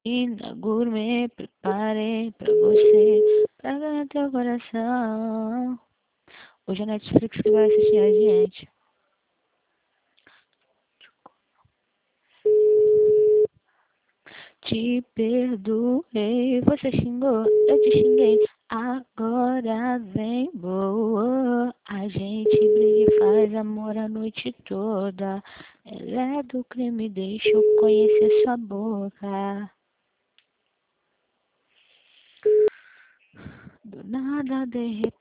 E na gourmet preparei pra você, pra ganhar teu coração. Hoje é a Netflix que vai assistir a gente. Te perdoei, você xingou, eu te xinguei. Agora vem boa. A gente briga e faz amor a noite toda. Ela é do crime, deixa eu conhecer sua boca. Do nada, de repente.